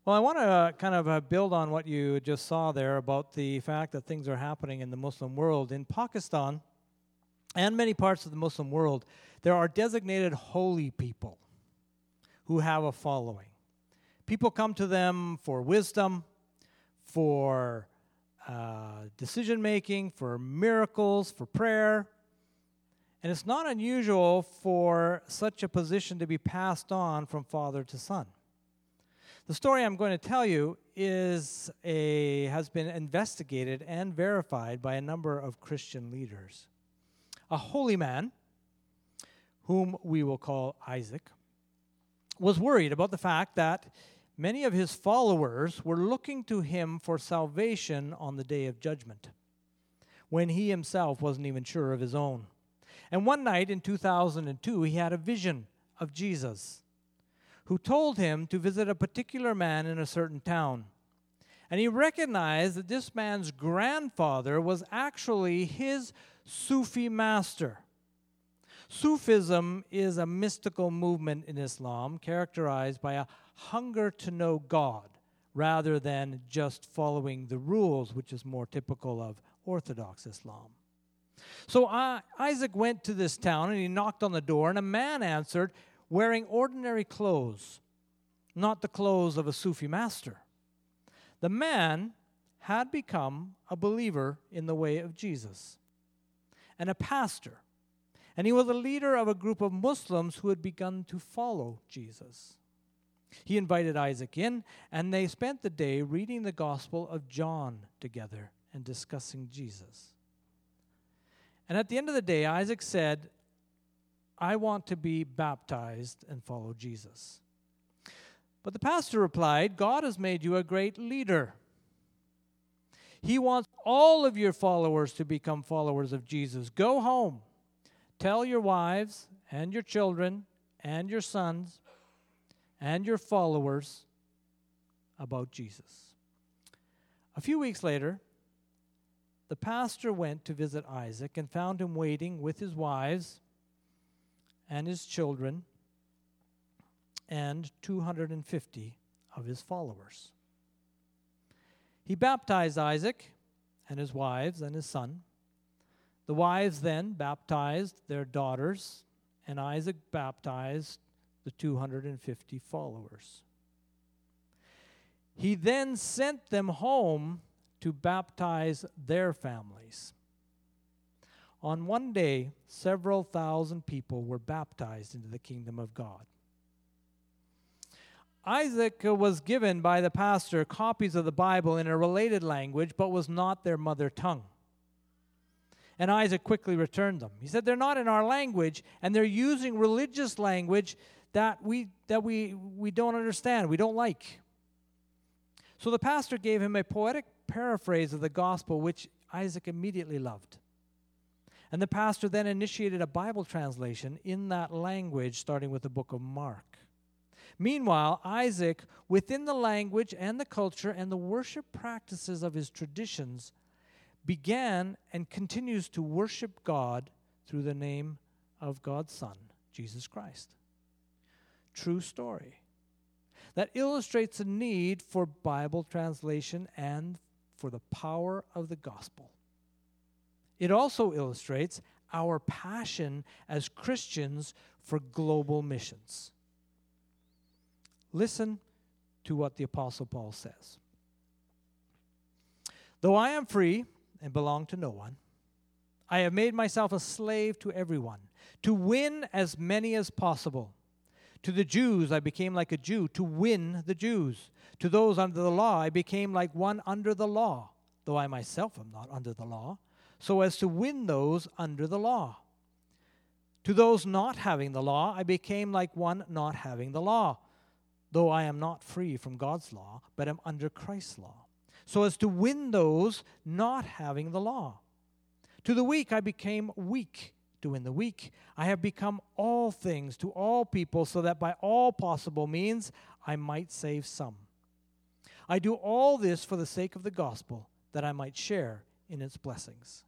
Well, I want to kind of build on what you just saw there about the fact that things are happening in the Muslim world. In Pakistan and many parts of the Muslim world, there are designated holy people who have a following. People come to them for wisdom, for decision-making, for miracles, for prayer. And it's not unusual for such a position to be passed on from father to son. The story I'm going to tell you has been investigated and verified by a number of Christian leaders. A holy man, whom we will call Isaac, was worried about the fact that many of his followers were looking to him for salvation on the day of judgment, when he himself wasn't even sure of his own. And one night in 2002, he had a vision of Jesus, who told him to visit a particular man in a certain town. And he recognized that this man's grandfather was actually his Sufi master. Sufism is a mystical movement in Islam characterized by a hunger to know God rather than just following the rules, which is more typical of Orthodox Islam. So Isaac went to this town and he knocked on the door, and a man answered, wearing ordinary clothes, not the clothes of a Sufi master. The man had become a believer in the way of Jesus and a pastor, and he was a leader of a group of Muslims who had begun to follow Jesus. He invited Isaac in, and they spent the day reading the Gospel of John together and discussing Jesus. And at the end of the day, Isaac said, I want to be baptized and follow Jesus. But the pastor replied, God has made you a great leader. He wants all of your followers to become followers of Jesus. Go home. Tell your wives and your children and your sons and your followers about Jesus. A few weeks later, the pastor went to visit Isaac and found him waiting with his wives and his children and 250 of his followers. He baptized Isaac and his wives and his son. The wives then baptized their daughters, and Isaac baptized the 250 followers. He then sent them home to baptize their families. On one day, several thousand people were baptized into the kingdom of God. Isaac was given by the pastor copies of the Bible in a related language, but was not their mother tongue. And Isaac quickly returned them. He said, they're not in our language, and they're using religious language that we don't understand, we don't like. So the pastor gave him a poetic paraphrase of the gospel, which Isaac immediately loved. And the pastor then initiated a Bible translation in that language, starting with the book of Mark. Meanwhile, Isaac, within the language and the culture and the worship practices of his traditions, began and continues to worship God through the name of God's Son, Jesus Christ. True story. That illustrates the need for Bible translation and for the power of the gospel. It also illustrates our passion as Christians for global missions. Listen to what the Apostle Paul says. Though I am free and belong to no one, I have made myself a slave to everyone, to win as many as possible. To the Jews I became like a Jew, to win the Jews. To those under the law I became like one under the law, though I myself am not under the law, so as to win those under the law. To those not having the law I became like one not having the law, though I am not free from God's law, but am under Christ's law, so as to win those not having the law. To the weak I became weak, to win the weak. I have become all things to all people, so that by all possible means I might save some. I do all this for the sake of the gospel, that I might share in its blessings.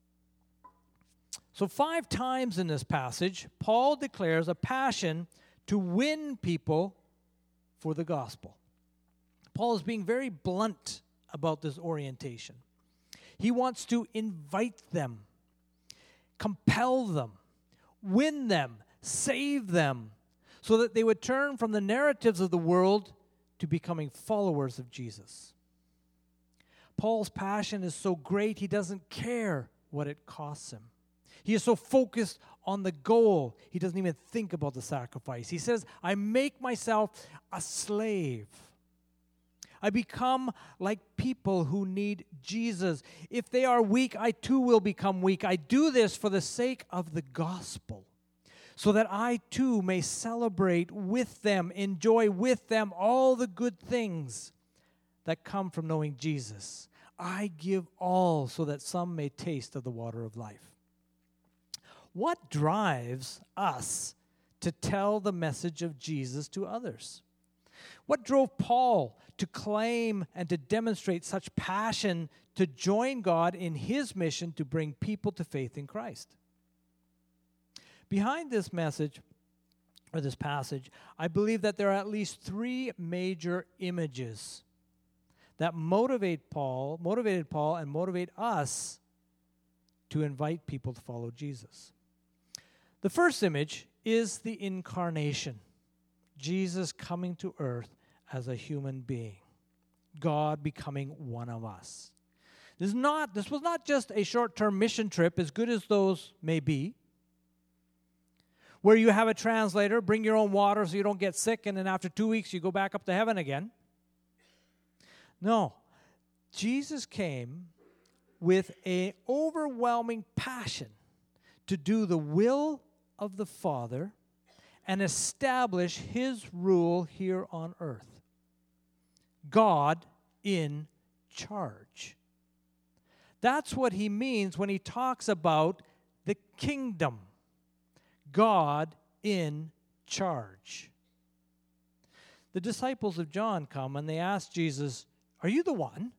So 5 times in this passage, Paul declares a passion to win people for the gospel. Paul is being very blunt about this orientation. He wants to invite them, compel them, win them, save them, so that they would turn from the narratives of the world to becoming followers of Jesus. Paul's passion is so great, he doesn't care what it costs him. He is so focused on the goal, he doesn't even think about the sacrifice. He says, I make myself a slave. I become like people who need Jesus. If they are weak, I too will become weak. I do this for the sake of the gospel, so that I too may celebrate with them, enjoy with them all the good things that come from knowing Jesus. I give all so that some may taste of the water of life. What drives us to tell the message of Jesus to others? What drove Paul to claim and to demonstrate such passion to join God in his mission to bring people to faith in Christ? Behind this message, or this passage, I believe that there are at least three major images that motivated Paul and motivate us to invite people to follow Jesus. The first image is the incarnation. Jesus coming to earth as a human being. God becoming one of us. This was not just a short-term mission trip, as good as those may be, where you have a translator, bring your own water so you don't get sick, and then after 2 weeks you go back up to heaven again. No. Jesus came with an overwhelming passion to do the will of the Father and establish his rule here on earth. God in charge. That's what he means when he talks about the kingdom. God in charge. The disciples of John come and they ask Jesus, "Are you the one?"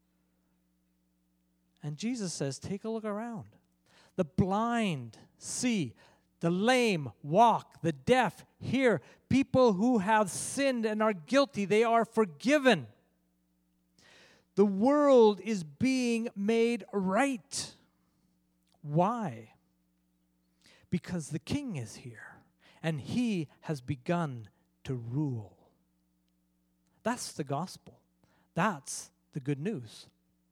And Jesus says, "Take a look around. The blind see, the lame walk, the deaf hear. People who have sinned and are guilty, they are forgiven. The world is being made right." Why? Because the King is here, and he has begun to rule. That's the gospel. That's the good news.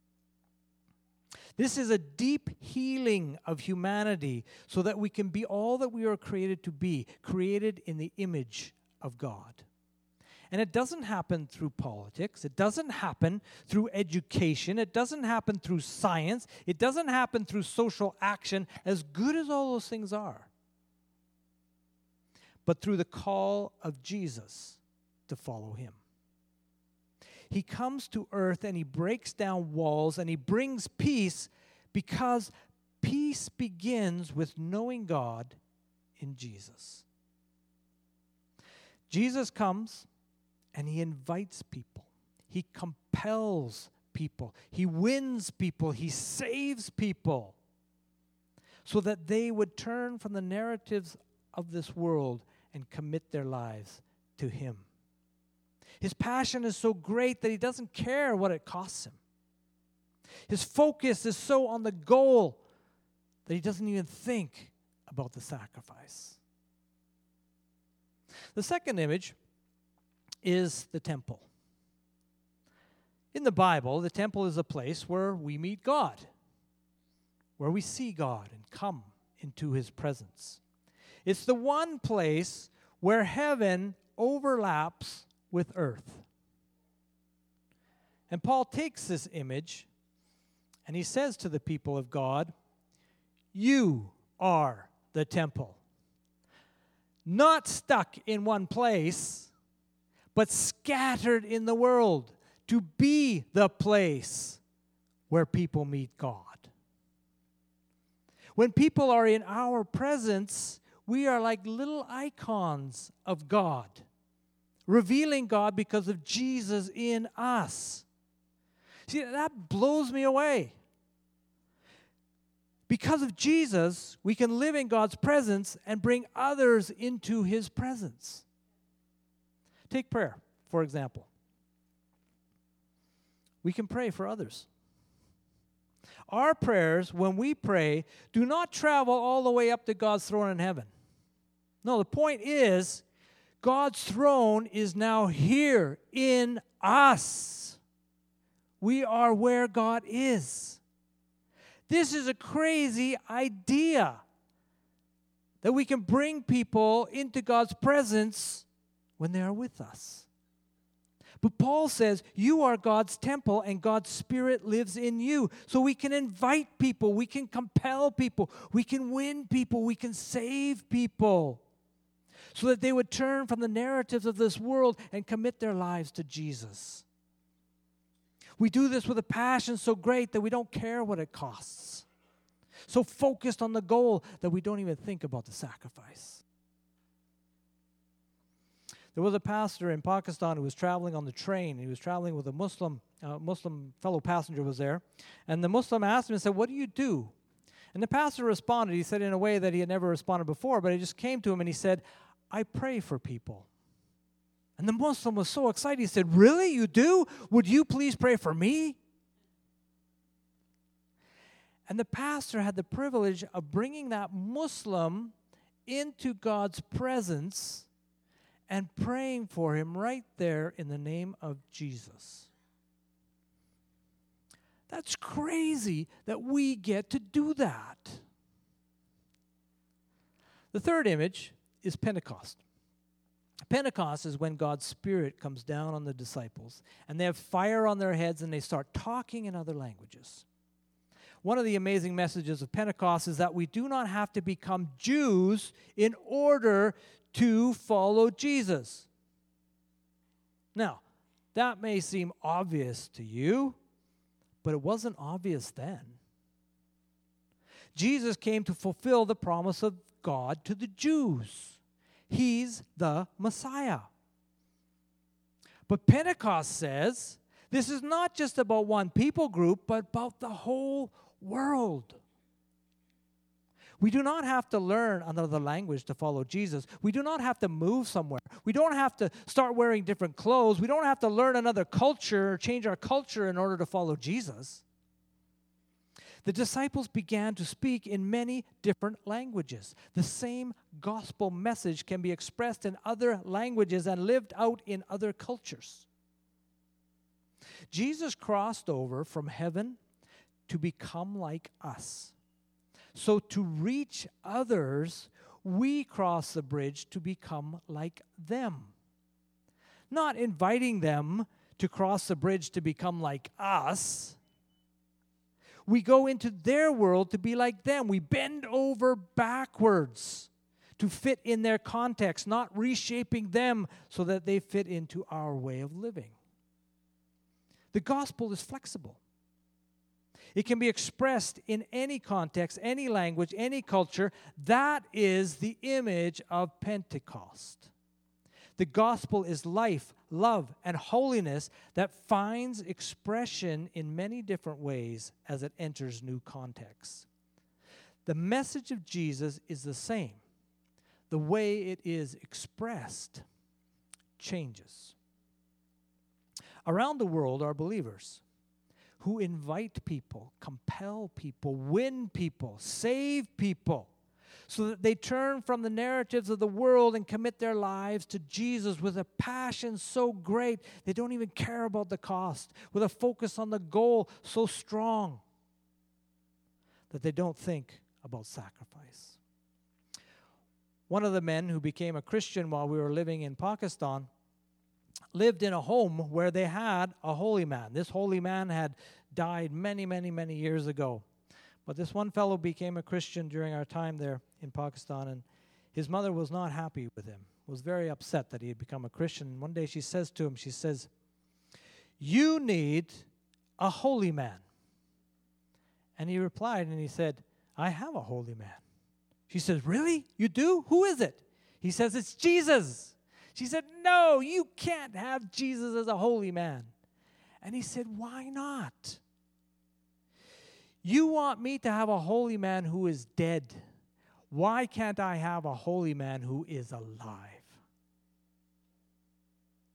This is a deep healing of humanity so that we can be all that we are created to be, created in the image of God. And it doesn't happen through politics. It doesn't happen through education. It doesn't happen through science. It doesn't happen through social action, as good as all those things are. But through the call of Jesus to follow him. He comes to earth and he breaks down walls and he brings peace, because peace begins with knowing God in Jesus. Jesus comes and he invites people. He compels people. He wins people. He saves people so that they would turn from the narratives of this world and commit their lives to him. His passion is so great that he doesn't care what it costs him. His focus is so on the goal that he doesn't even think about the sacrifice. The second image is the temple. In the Bible, the temple is a place where we meet God, where we see God and come into his presence. It's the one place where heaven overlaps with earth. And Paul takes this image and he says to the people of God, "You are the temple." Not stuck in one place, but scattered in the world to be the place where people meet God. When people are in our presence, we are like little icons of God, revealing God because of Jesus in us. See, that blows me away. Because of Jesus, we can live in God's presence and bring others into his presence. Take prayer, for example. We can pray for others. Our prayers, when we pray, do not travel all the way up to God's throne in heaven. No, the point is, God's throne is now here in us. We are where God is. This is a crazy idea that we can bring people into God's presence when they are with us. But Paul says, you are God's temple and God's Spirit lives in you. So we can invite people, we can compel people, we can win people, we can save people so that they would turn from the narratives of this world and commit their lives to Jesus. We do this with a passion so great that we don't care what it costs. So focused on the goal that we don't even think about the sacrifice. There was a pastor in Pakistan who was traveling on the train. He was traveling with a Muslim fellow passenger was there. And the Muslim asked him and said, "What do you do?" And the pastor responded. He said in a way that he had never responded before, but it just came to him and he said, "I pray for people." And the Muslim was so excited. He said, "Really? You do? Would you please pray for me?" And the pastor had the privilege of bringing that Muslim into God's presence and praying for him right there in the name of Jesus. That's crazy that we get to do that. The third image is Pentecost. Pentecost is when God's Spirit comes down on the disciples, and they have fire on their heads, and they start talking in other languages. One of the amazing messages of Pentecost is that we do not have to become Jews in order to follow Jesus. Now, that may seem obvious to you, but it wasn't obvious then. Jesus came to fulfill the promise of God to the Jews. He's the Messiah. But Pentecost says this is not just about one people group, but about the whole world. We do not have to learn another language to follow Jesus. We do not have to move somewhere. We don't have to start wearing different clothes. We don't have to learn another culture or change our culture in order to follow Jesus. The disciples began to speak in many different languages. The same gospel message can be expressed in other languages and lived out in other cultures. Jesus crossed over from heaven to become like us. So to reach others, we cross the bridge to become like them. Not inviting them to cross the bridge to become like us. We go into their world to be like them. We bend over backwards to fit in their context, not reshaping them so that they fit into our way of living. The gospel is flexible. It can be expressed in any context, any language, any culture. That is the image of Pentecost. The gospel is life, love, and holiness that finds expression in many different ways as it enters new contexts. The message of Jesus is the same. The way it is expressed changes. Around the world are believers who invite people, compel people, win people, save people, so that they turn from the narratives of the world and commit their lives to Jesus with a passion so great they don't even care about the cost, with a focus on the goal so strong that they don't think about sacrifice. One of the men who became a Christian while we were living in Pakistan lived in a home where they had a holy man. This holy man had died many, many, many years ago. But this one fellow became a Christian during our time there in Pakistan, and his mother was not happy with him, was very upset that he had become a Christian. One day she says to him, she says, "You need a holy man." And he replied and he said, "I have a holy man." She says, "Really? You do? Who is it?" He says, "It's Jesus." She said, "No, you can't have Jesus as a holy man." And he said, "Why not? You want me to have a holy man who is dead. Why can't I have a holy man who is alive?"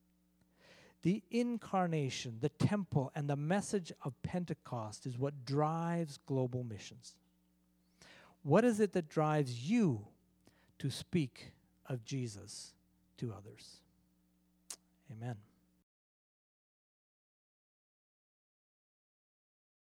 The incarnation, the temple, and the message of Pentecost is what drives global missions. What is it that drives you to speak of Jesus to others? Amen.